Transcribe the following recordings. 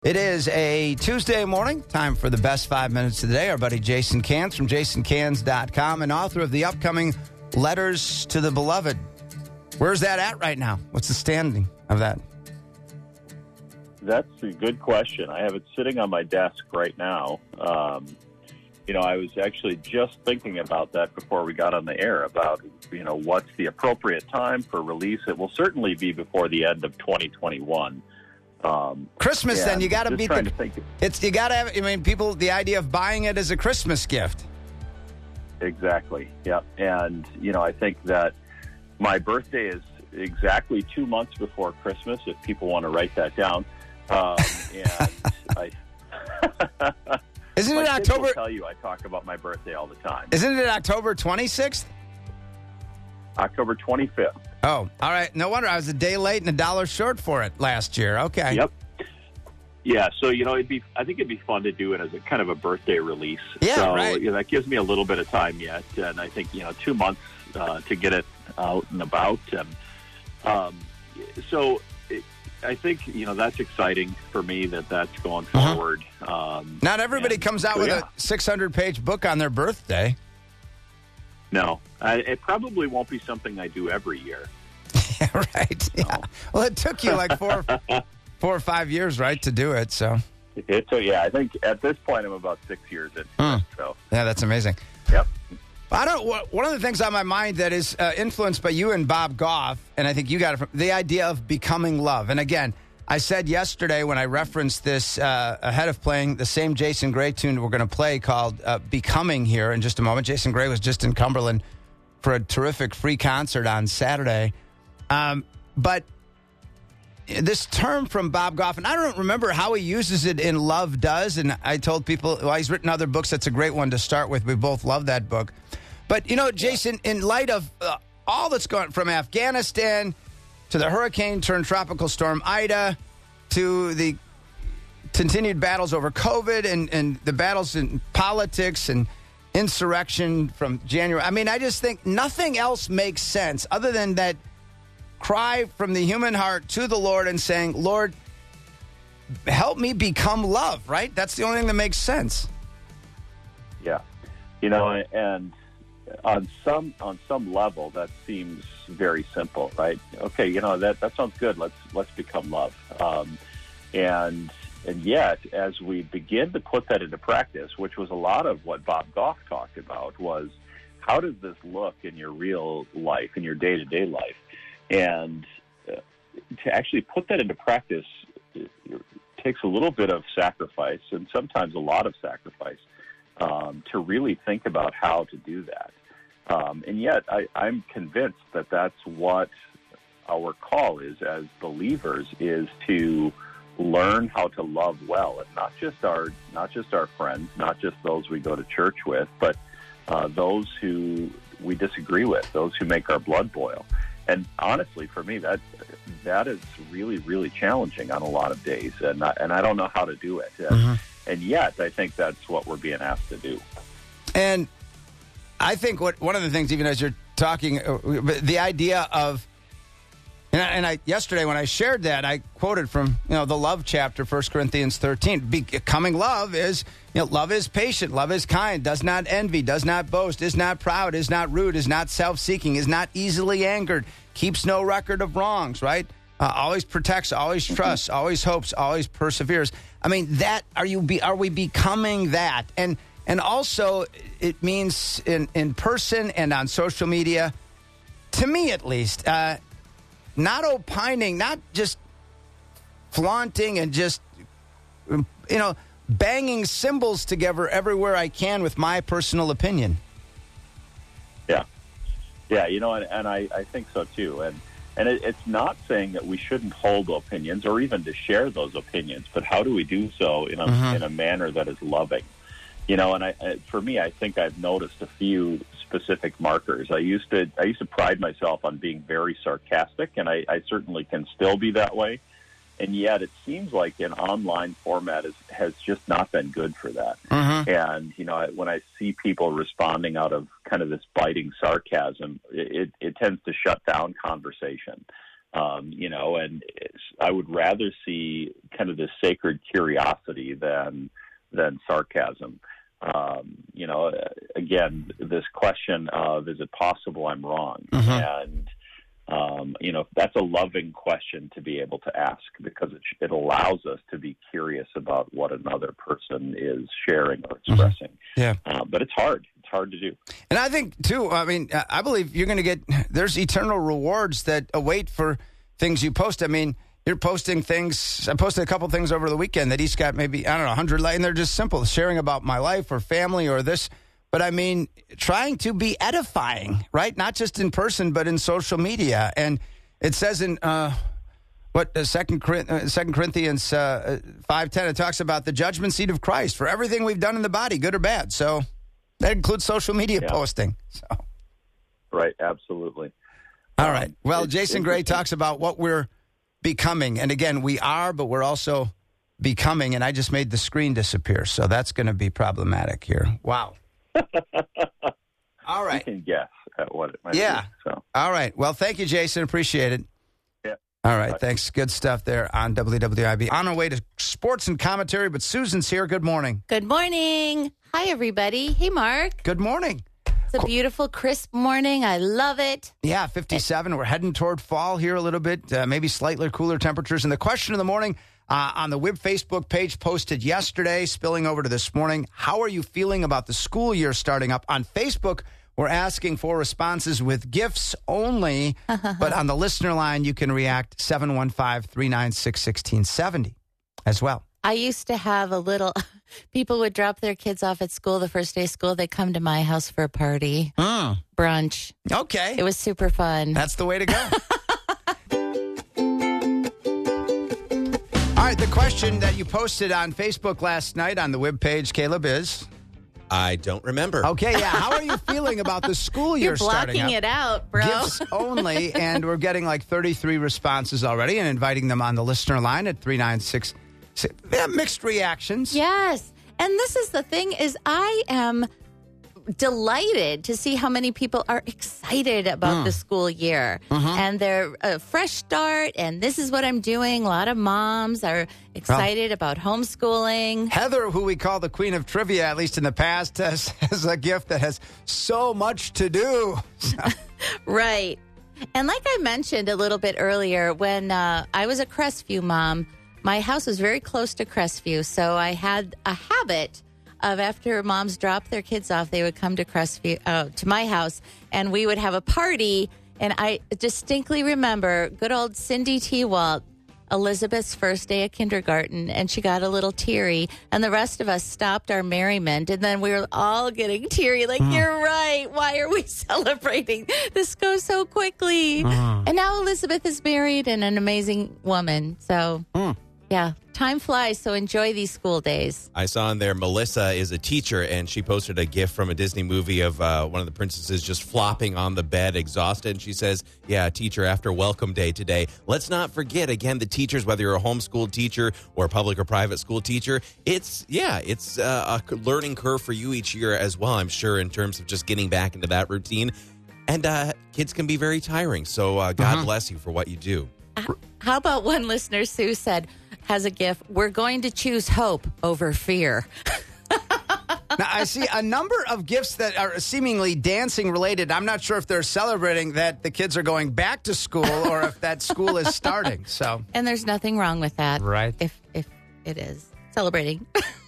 It is a Tuesday morning, time for the best 5 minutes of the day. Our buddy Jason Cans from jasoncans.com and author of the upcoming Letters to the Beloved. Where's that at right now? What's the standing of that? That's a good question. I have it sitting on my desk right now. I was actually just thinking about that before we got on the air about, what's the appropriate time for release. It will certainly be before the end of 2021. Christmas, then you got to beat the. You got to have. People. The idea of buying it as a Christmas gift. Exactly. Yeah, and I think that my birthday is exactly 2 months before Christmas. If people want to write that down, Isn't it October? Will tell you, I talk about my birthday all the time. Isn't it October 26th? October 25th. Oh, all right. No wonder I was a day late and $1 short for it last year. Okay. Yep. Yeah. So I think it'd be fun to do it as a kind of a birthday release. Yeah. So, right. That gives me a little bit of time yet, and I think 2 months to get it out and about, and I think that's exciting for me that's going forward. Not everybody comes out with a 600-page book on their birthday. No, it probably won't be something I do every year. Yeah, right. Yeah. No. Well, it took you like 4 or 5 years, right, to do it. So. I think at this point I'm about 6 years in. So. Yeah, that's amazing. Yep. One of the things on my mind that is influenced by you and Bob Goff, and I think you got it from the idea of becoming love. And again, I said yesterday when I referenced this ahead of playing the same Jason Gray tune we're going to play called Becoming here in just a moment. Jason Gray was just in Cumberland for a terrific free concert on Saturday. But this term from Bob Goff, and I don't remember how he uses it in Love Does, and I told people, he's written other books. That's a great one to start with. We both love that book. But, Jason, in light of all that's gone from Afghanistan to the hurricane turned tropical storm Ida to the continued battles over COVID and the battles in politics and insurrection from January. I just think nothing else makes sense other than that cry from the human heart to the Lord and saying, Lord, help me become love, right? That's the only thing that makes sense. Yeah. And on some level that seems very simple, right? Okay, that sounds good. Let's become love. And yet, as we begin to put that into practice, which was a lot of what Bob Goff talked about, was how does this look in your real life, in your day-to-day life? And to actually put that into practice takes a little bit of sacrifice, and sometimes a lot of sacrifice, to really think about how to do that. And yet, I'm convinced that that's what our call is as believers, is to learn how to love well, and not just our friends, not just those we go to church with, but those who we disagree with, those who make our blood boil. And honestly, for me, that is really, really challenging on a lot of days, and I don't know how to do it. And yet, I think that's what we're being asked to do. And I think one of the things, even as you're talking, the idea of, and yesterday when I shared that, I quoted from the love chapter, 1 Corinthians 13. Becoming love is, love is patient, love is kind, does not envy, does not boast, is not proud, is not rude, is not self-seeking, is not easily angered, keeps no record of wrongs, right? Always protects, always trusts, always hopes, always perseveres. Are we becoming that? And also, it means in person and on social media, to me at least, not opining, not just flaunting and just, banging symbols together everywhere I can with my personal opinion. Yeah. Yeah, and I think so too. And it's not saying that we shouldn't hold opinions or even to share those opinions, but how do we do so in a manner that is loving? And for me, I think I've noticed a few specific markers. I used to pride myself on being very sarcastic, and I certainly can still be that way. And yet, it seems like an online format has just not been good for that. And when I see people responding out of kind of this biting sarcasm, it tends to shut down conversation. And I would rather see kind of this sacred curiosity than sarcasm. Again, this question of, is it possible I'm wrong? And, that's a loving question to be able to ask, because it allows us to be curious about what another person is sharing or expressing. Yeah. But it's hard. It's hard to do. And I think, too, I believe you're going to there's eternal rewards that await for things you post. I mean, you're posting things. I posted a couple things over the weekend that each got maybe, 100 likes, and they're just simple, sharing about my life or family or this. But I mean, trying to be edifying, right? Not just in person, but in social media. And it says in 2 Corinthians 5:10, it talks about the judgment seat of Christ for everything we've done in the body, good or bad. So that includes social media posting. So. Right, absolutely. All right. Well, Jason Gray talks about what we're becoming. And again, we are, but we're also becoming. And I just made the screen disappear. So that's going to be problematic here. Wow. All right. You can guess at what it might be. So. All right. Well, thank you, Jason. Appreciate it. Yeah. All right. Thanks. Good stuff there on WWIB. On our way to sports and commentary, but Susan's here. Good morning. Good morning. Hi, everybody. Hey, Mark. Good morning. It's a beautiful, crisp morning. I love it. Yeah, 57. We're heading toward fall here a little bit, maybe slightly cooler temperatures. And the question of the morning on the WIB Facebook page posted yesterday, spilling over to this morning, how are you feeling about the school year starting up? On Facebook, we're asking for responses with gifts only, but on the listener line, you can react 715-396-1670 as well. I used to have people would drop their kids off at school the first day of school. They come to my house for a party, brunch. Okay. It was super fun. That's the way to go. All right, the question that you posted on Facebook last night on the WIB page, Caleb, is? I don't remember. Okay, yeah. How are you feeling about the school year starting up? You're blocking it out, bro. Gifts only, and we're getting like 33 responses already and inviting them on the listener line at 396. They have mixed reactions. Yes. And this is the thing is I am delighted to see how many people are excited about the school year and their fresh start. And this is what I'm doing. A lot of moms are excited about homeschooling. Heather, who we call the queen of trivia, at least in the past, has a gift that has so much to do. Right. And like I mentioned a little bit earlier, when I was a Crestview mom, my house was very close to Crestview, so I had a habit of after moms dropped their kids off, they would come to Crestview, to my house, and we would have a party. And I distinctly remember good old Cindy T. Walt, Elizabeth's first day at kindergarten, and she got a little teary, and the rest of us stopped our merriment, and then we were all getting teary, like, you're right, why are we celebrating? This goes so quickly. And now Elizabeth is married and an amazing woman, so... Yeah, time flies, so enjoy these school days. I saw on there Melissa is a teacher, and she posted a GIF from a Disney movie of one of the princesses just flopping on the bed, exhausted. And she says, yeah, teacher after welcome day today. Let's not forget, again, the teachers, whether you're a homeschool teacher or a public or private school teacher, it's a learning curve for you each year as well, I'm sure, in terms of just getting back into that routine. And kids can be very tiring, so God bless you for what you do. How about one listener, Sue, has a GIF, we're going to choose hope over fear. Now, I see a number of gifts that are seemingly dancing related. I'm not sure if they're celebrating that the kids are going back to school or if that school is starting. So, and there's nothing wrong with that. Right. If it is celebrating.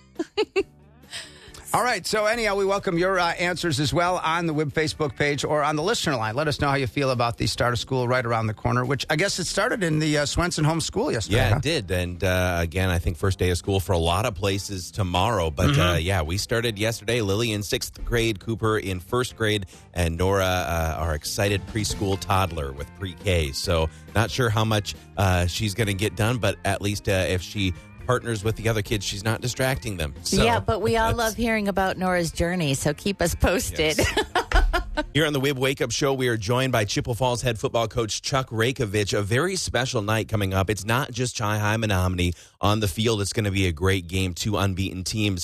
All right. So anyhow, we welcome your answers as well on the WIB Facebook page or on the listener line. Let us know how you feel about the start of school right around the corner, which I guess it started in the Swenson Home School yesterday. Yeah, it did. And again, I think first day of school for a lot of places tomorrow. But we started yesterday. Lily in 6th grade, Cooper in 1st grade, and Nora, our excited preschool toddler with pre-K. So not sure how much she's going to get done, but at least if she partners with the other kids, she's not distracting them. So yeah, but we all love hearing about Nora's journey, so keep us posted. Yes. Here on the WIB Wake Up Show, we are joined by Chippewa Falls head football coach Chuck Rakovich. A very special night coming up. It's not just Chi-High Menominee on the field. It's going to be a great game, 2 unbeaten teams.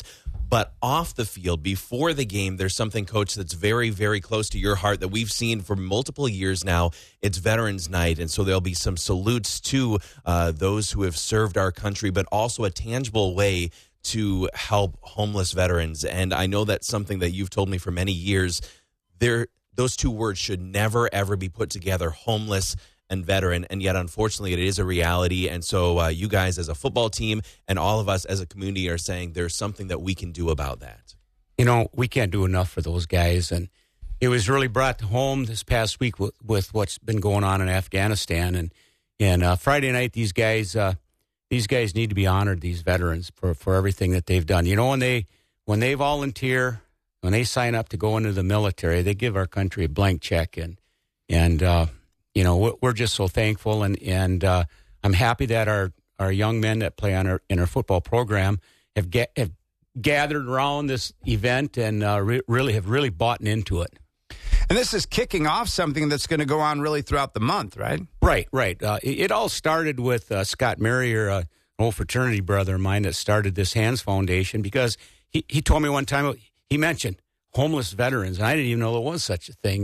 But off the field, before the game, there's something, Coach, that's very, very close to your heart that we've seen for multiple years now. It's Veterans Night, and so there'll be some salutes to those who have served our country, but also a tangible way to help homeless veterans. And I know that's something that you've told me for many years. Those two words should never, ever be put together, homeless and veteran, and yet unfortunately it is a reality. And so you guys as a football team and all of us as a community are saying there's something that we can do about that. You know, we can't do enough for those guys, and it was really brought home this past week with what's been going on in Afghanistan. And Friday night, these guys need to be honored, these veterans, for everything that they've done. You know, when they volunteer, when they sign up to go into the military, they give our country a blank check, and you know, we're just so thankful, and I'm happy that our young men that play in our football program have gathered around this event and really bought into it. And this is kicking off something that's going to go on really throughout the month, right? Right. It all started with Scott Marrier, an old fraternity brother of mine that started this Hands Foundation, because he told me one time, he mentioned homeless veterans, and I didn't even know there was such a thing,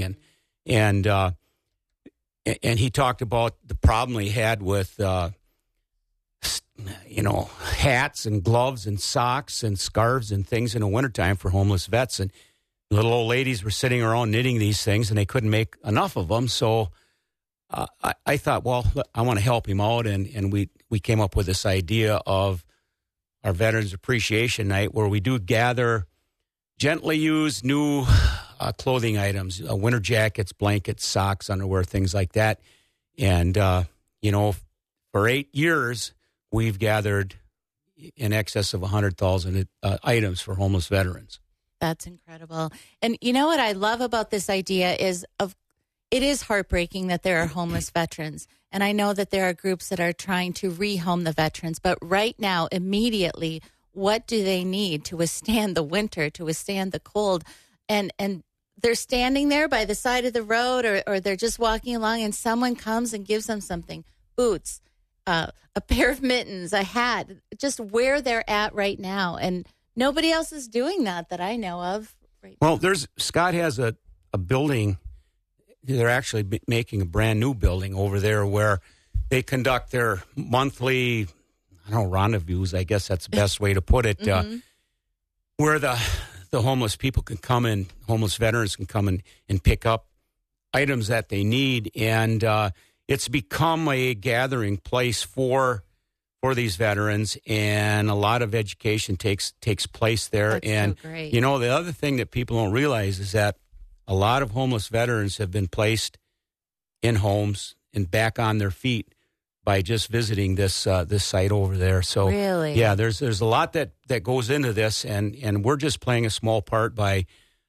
and he talked about the problem he had with, hats and gloves and socks and scarves and things in the wintertime for homeless vets. And little old ladies were sitting around knitting these things, and they couldn't make enough of them. So I thought, well, I want to help him out. And we came up with this idea of our Veterans Appreciation Night, where we do gather gently used new clothing items, winter jackets, blankets, socks, underwear, things like that. And, for 8 years, we've gathered in excess of 100,000 items for homeless veterans. That's incredible. And you know what I love about this idea is it is heartbreaking that there are homeless veterans. And I know that there are groups that are trying to rehome the veterans. But right now, immediately, what do they need to withstand the winter, to withstand the cold? And they're standing there by the side of the road, or they're just walking along, and someone comes and gives them something, boots, a pair of mittens, a hat, just where they're at right now. And nobody else is doing that I know of. Right now. Scott has a building. They're actually making a brand new building over there where they conduct their monthly, rendezvous, I guess that's the best way to put it, mm-hmm. Where the homeless people can come in, homeless veterans can come in and pick up items that they need. And it's become a gathering place for these veterans, and a lot of education takes place there. That's and so great. The other thing that people don't realize is that a lot of homeless veterans have been placed in homes and back on their feet by just visiting this site over there. So really? Yeah, there's a lot that goes into this, and we're just playing a small part by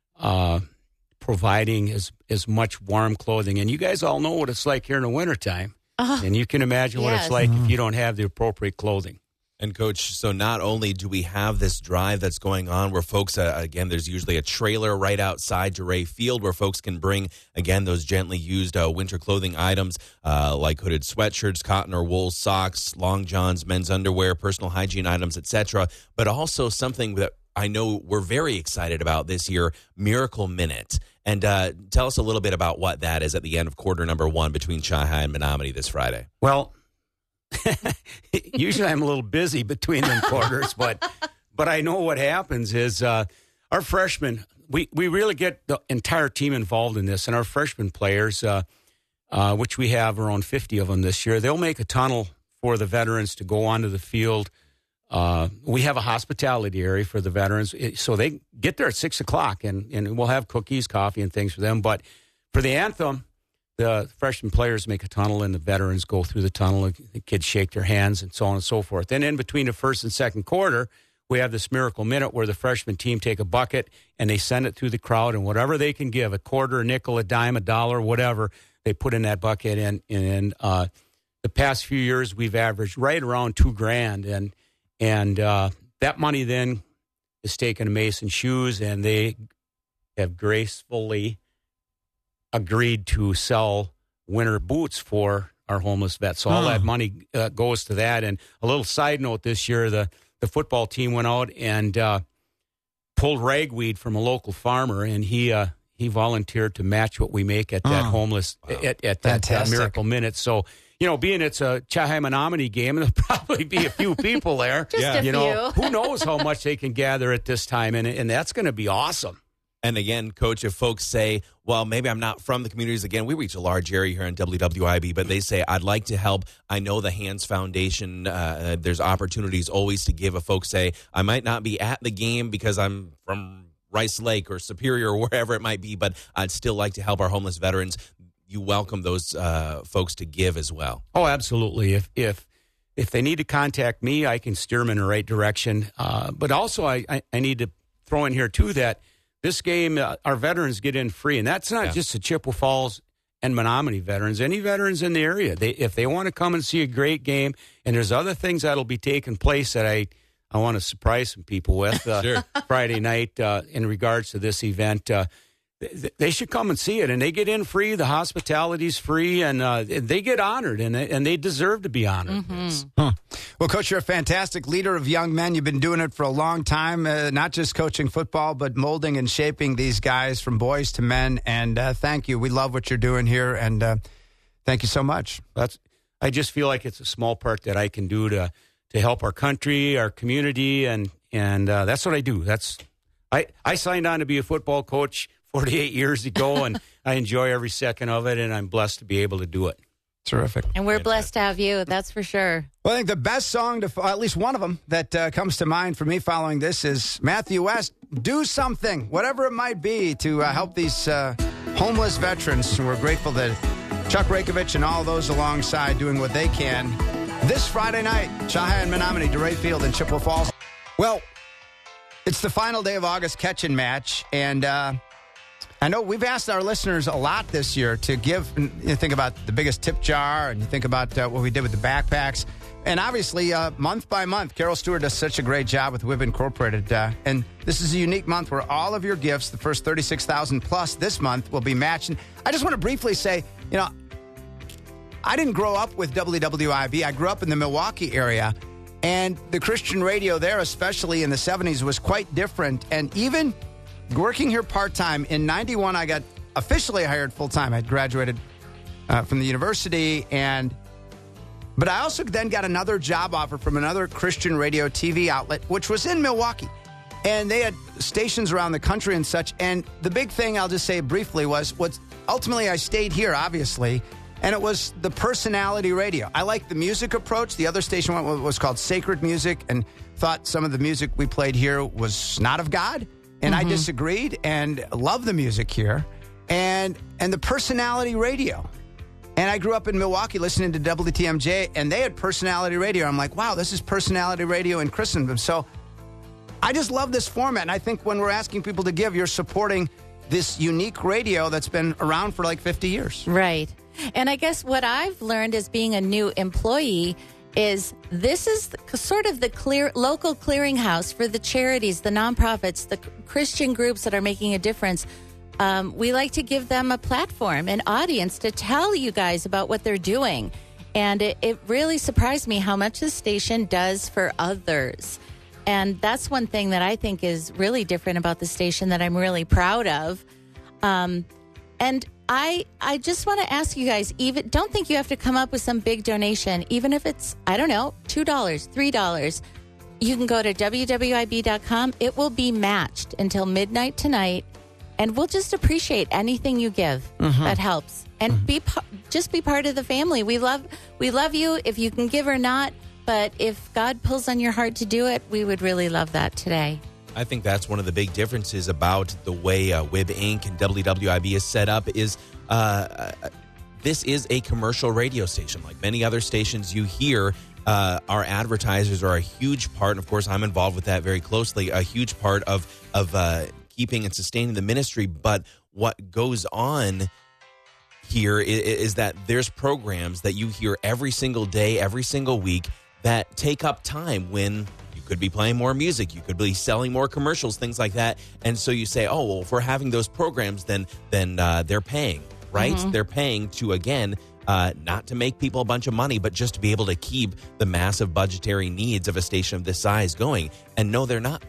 providing as much warm clothing. And you guys all know what it's like here in the wintertime. And you can imagine what it's like if you don't have the appropriate clothing. And, Coach, so not only do we have this drive that's going on where folks, again, there's usually a trailer right outside Duray Field where folks can bring, again, those gently used winter clothing items like hooded sweatshirts, cotton or wool socks, long johns, men's underwear, personal hygiene items, etc. But also something that I know we're very excited about this year, Miracle Minute. And tell us a little bit about what that is at the end of quarter number 1 between Chi-High and Menominee this Friday. Well, usually I'm a little busy between them quarters, but I know what happens is our freshmen, we really get the entire team involved in this, and our freshman players, which we have around 50 of them this year, they'll make a tunnel for the veterans to go onto the field. We have a hospitality area for the veterans, so they get there at 6 o'clock, and we'll have cookies, coffee, and things for them. But for the anthem, the freshman players make a tunnel, and the veterans go through the tunnel. The kids shake their hands, and so on and so forth. Then in between the first and second quarter, we have this Miracle Minute where the freshman team take a bucket, and they send it through the crowd, and whatever they can give, a quarter, a nickel, a dime, a dollar, whatever, they put in that bucket. And the past few years, we've averaged right around $2,000, and that money then is taken to Mason Shoes, and they have gracefully agreed to sell winter boots for our homeless vets. So all that money goes to that. And a little side note, this year, the football team went out and pulled ragweed from a local farmer, and he volunteered to match what we make at that homeless at that Miracle Minute. So, being it's a Chahai Menominee game, there'll probably be a few people there. Just a few. Who knows how much they can gather at this time, and that's going to be awesome. And again, Coach, if folks say, well, maybe I'm not from the communities, again, we reach a large area here in WWIB, but they say, I'd like to help. I know the Hands Foundation, there's opportunities always to give. If folks say, I might not be at the game because I'm from Rice Lake or Superior or wherever it might be, but I'd still like to help our homeless veterans. You welcome those folks to give as well. Oh, absolutely. If they need to contact me, I can steer them in the right direction. But also, I need to throw in here, too, that this game, our veterans get in free, and that's not just the Chippewa Falls and Menominee veterans. Any veterans in the area, if they want to come and see a great game, and there's other things that'll be taking place that I want to surprise some people with Friday night in regards to this event. They should come and see it, and they get in free. The hospitality's free, and they get honored, and they deserve to be honored. Mm-hmm. Well, Coach, you're a fantastic leader of young men. You've been doing it for a long time, not just coaching football, but molding and shaping these guys from boys to men. And thank you. We love what you're doing here, and thank you so much. I just feel like it's a small part that I can do to help our country, our community, and that's what I do. I signed on to be a football coach 48 years ago, and I enjoy every second of it, and I'm blessed to be able to do it. Terrific. And we're blessed to have you, that's for sure. Well, I think the best song, at least one of them, that comes to mind for me following this is Matthew West, Do Something, whatever it might be, to help these homeless veterans. And we're grateful that Chuck Rakovich and all those alongside doing what they can. This Friday night, Chahai and Menominee, DeRay Field in Chippewa Falls. Well, it's the final day of August catch-and match, and I know we've asked our listeners a lot this year to give. You think about the biggest tip jar, and you think about what we did with the backpacks. And obviously, month by month, Carol Stewart does such a great job with WIB Incorporated. And this is a unique month where all of your gifts, the first 36,000 plus this month, will be matched. And I just want to briefly say, I didn't grow up with WWIB. I grew up in the Milwaukee area. And the Christian radio there, especially in the 70s, was quite different. And even working here part-time, in 91, I got officially hired full-time. I graduated from the university, but I also then got another job offer from another Christian radio TV outlet, which was in Milwaukee. And they had stations around the country and such. And the big thing, I'll just say briefly, was ultimately I stayed here, obviously, and it was the personality radio. I liked the music approach. The other station was called Sacred Music, and thought some of the music we played here was not of God. And I disagreed, and love the music here, and the personality radio. And I grew up in Milwaukee listening to WTMJ, and they had personality radio. I'm like, wow, this is personality radio in Christendom. So I just love this format, and I think when we're asking people to give, you're supporting this unique radio that's been around for like 50 years. Right. And I guess what I've learned as being a new employee is this is sort of the local clearinghouse for the charities, the nonprofits, the Christian groups that are making a difference. We like to give them a platform, an audience to tell you guys about what they're doing. And it really surprised me how much the station does for others. And that's one thing that I think is really different about the station that I'm really proud of. And I just want to ask you guys, even don't think you have to come up with some big donation, even if it's, I don't know, $2, $3. You can go to WWIB.com. It will be matched until midnight tonight, and we'll just appreciate anything you give that helps. And just be part of the family. We love you if you can give or not, but if God pulls on your heart to do it, we would really love that today. I think that's one of the big differences about the way WIB Inc. and WWIB is set up is this is a commercial radio station. Like many other stations you hear, our advertisers are a huge part, and of course I'm involved with that very closely, a huge part of keeping and sustaining the ministry. But what goes on here is that there's programs that you hear every single day, every single week that take up time when you could be playing more music, you could be selling more commercials, things like that. And so you say, oh, well, if we're having those programs, then they're paying, right? They're paying to, again, not to make people a bunch of money, but just to be able to keep the massive budgetary needs of a station of this size going. And no, they're not paying.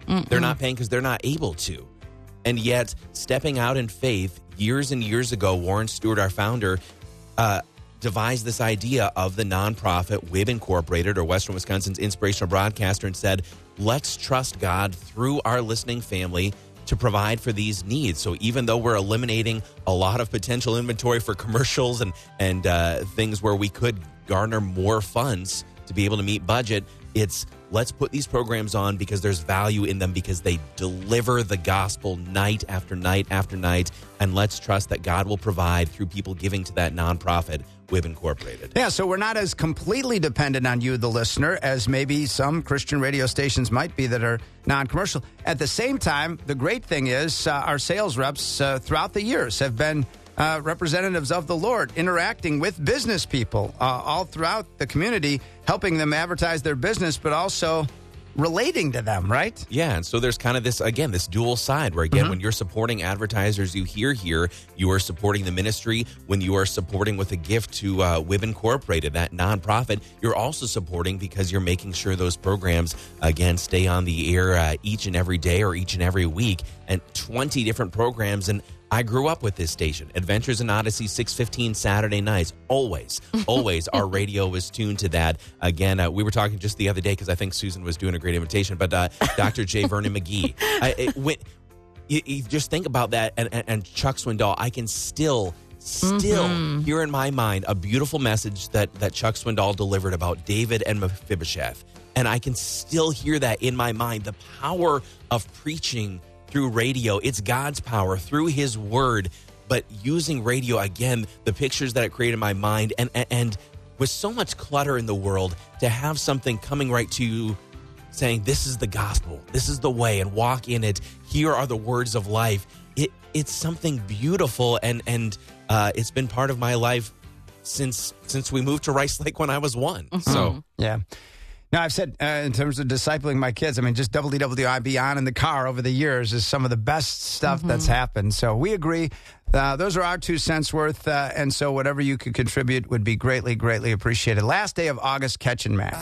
They're not paying because they're not able to. And yet, stepping out in faith, years and years ago, Warren Stewart, our founder, devised this idea of the nonprofit WIB Incorporated, or Western Wisconsin's inspirational broadcaster, and said, let's trust God through our listening family to provide for these needs. So even though we're eliminating a lot of potential inventory for commercials and things where we could garner more funds to be able to meet budget, it's let's put these programs on because there's value in them, because they deliver the gospel night after night after night, and let's trust that God will provide through people giving to that nonprofit, WIB Incorporated. Yeah, so we're not as completely dependent on you, the listener, as maybe some Christian radio stations might be that are non-commercial. At the same time, the great thing is our sales reps throughout the years have been representatives of the Lord, interacting with business people all throughout the community, helping them advertise their business, but also relating to them, right? Yeah, and so there's kind of this, again, this dual side where, again, when you're supporting advertisers you hear here, you are supporting the ministry. When you are supporting with a gift to WIB Incorporated, that nonprofit, you're also supporting because you're making sure those programs, again, stay on the air each and every day or each and every week, and 20 different programs. And I grew up with this station, Adventures in Odyssey, 6:15 Saturday nights. Always our radio was tuned to that. Again, we were talking just the other day because I think Susan was doing a great invitation, but Dr. J. Vernon McGee. You just think about that, and Chuck Swindoll, I can still hear in my mind a beautiful message that Chuck Swindoll delivered about David and Mephibosheth. And I can still hear that in my mind, the power of preaching through radio. It's God's power through his word, but using radio, again, the pictures that it created in my mind, and with so much clutter in the world, to have something coming right to you saying, this is the gospel, this is the way, and walk in it. Here are the words of life. It's something beautiful, and it's been part of my life since we moved to Rice Lake when I was 1. So, yeah. Now, I've said in terms of discipling my kids, I mean, just WWIB on in the car over the years is some of the best stuff that's happened. So we agree. Those are our 2 cents worth. And so whatever you could contribute would be greatly, greatly appreciated. Last day of August, Catch and Math.